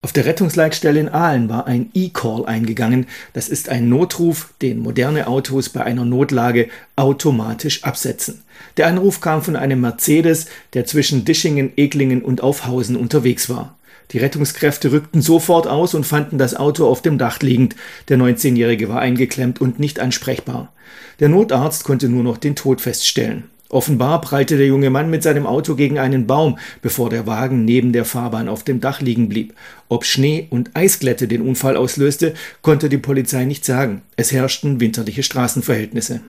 Auf der Rettungsleitstelle in Aalen war ein E-Call eingegangen. Das ist ein Notruf, den moderne Autos bei einer Notlage automatisch absetzen. Der Anruf kam von einem Mercedes, der zwischen Dischingen, Eglingen und Aufhausen unterwegs war. Die Rettungskräfte rückten sofort aus und fanden das Auto auf dem Dach liegend. Der 19-Jährige war eingeklemmt und nicht ansprechbar. Der Notarzt konnte nur noch den Tod feststellen. Offenbar prallte der junge Mann mit seinem Auto gegen einen Baum, bevor der Wagen neben der Fahrbahn auf dem Dach liegen blieb. Ob Schnee und Eisglätte den Unfall auslöste, konnte die Polizei nicht sagen. Es herrschten winterliche Straßenverhältnisse.